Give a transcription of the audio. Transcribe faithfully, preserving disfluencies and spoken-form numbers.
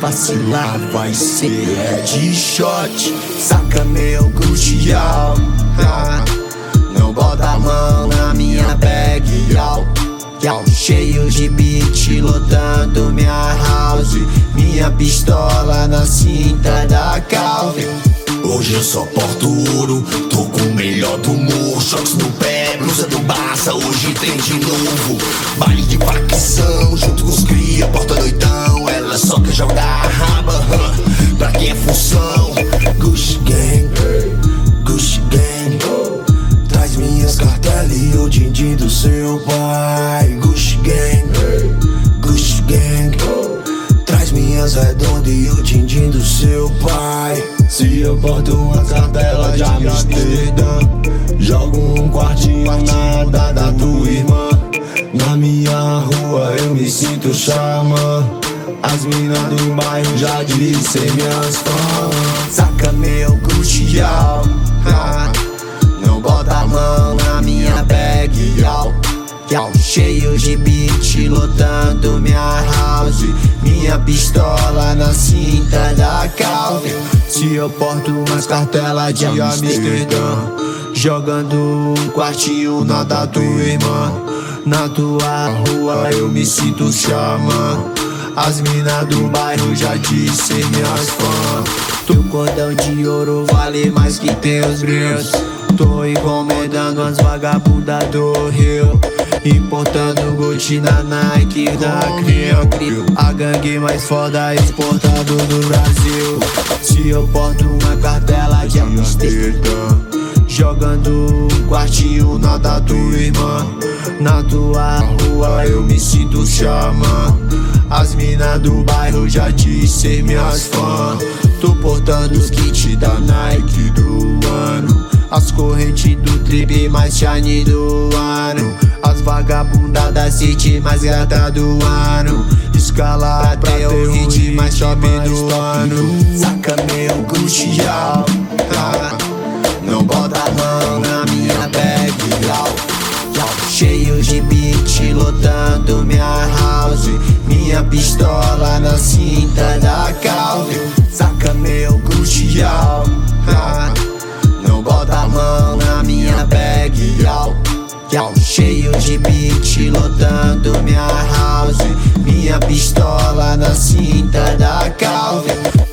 vacilar vai ser headshot. Saca meu crucial, ah, não bota a mão na minha bag, yau, yau. Cheio de beat, lotando minha house. Minha pistola na cinta da calve. Hoje eu só porto ouro, tô com o melhor do humor. Choques no pé, blusa do Barça, hoje tem de novo. Baile de facção, junto com os cria, porta noitão. Ela só quer jogar raba, huh, pra quem é função. Gucci Gang, Gucci Gang, traz minhas cartelas e o din-din do seu pai. Gucci Gang, Gucci Gang, traz minhas redondas e o din-din do seu pai. Se eu porto uma cartela de Amsterdã, jogo um quartinho na onda da tua irmã. Na minha rua eu me sinto xamã. As minas do bairro já dizem ser minhas fãs. Saca meu crucial, ah, não bota a mão na minha bag, yau, yau. Cheio de beat, lotando minha house. Minha pistola na cinta da calve. Se eu porto umas cartelas de Amsterdã, jogando um quartinho na da tua irmã. Na tua rua eu me sinto xamã. As minas do bairro já dizem ser minhas fãs. Teu cordão de ouro vale mais que teus grills. Tô encomendando as vagabundas do Rio, importando Gucci na Nike da Crio. A gangue mais foda exportado do Brasil. Se eu porto uma cartela de Amsterdã, jogando um quartinho na da tua irmã. Na tua rua eu me sinto xamã. As minas do bairro já dizem ser minhas fãs. Tô portando os kits da Nike do ano, as correntes do trip mais shiny do ano, as vagabundas da city mais gata do ano. Escala até o hit mais top do ano. Saca meu crucial, ah, não bota a mão na minha bag, yau, yau. Cheio de beat, lotando minha house. Minha pistola na cinta da calve. Saca meu crucial, ah, não bota a mão na minha bag, yau, yau. Cheio de beat, lotando minha house. Minha pistola na cinta da calve.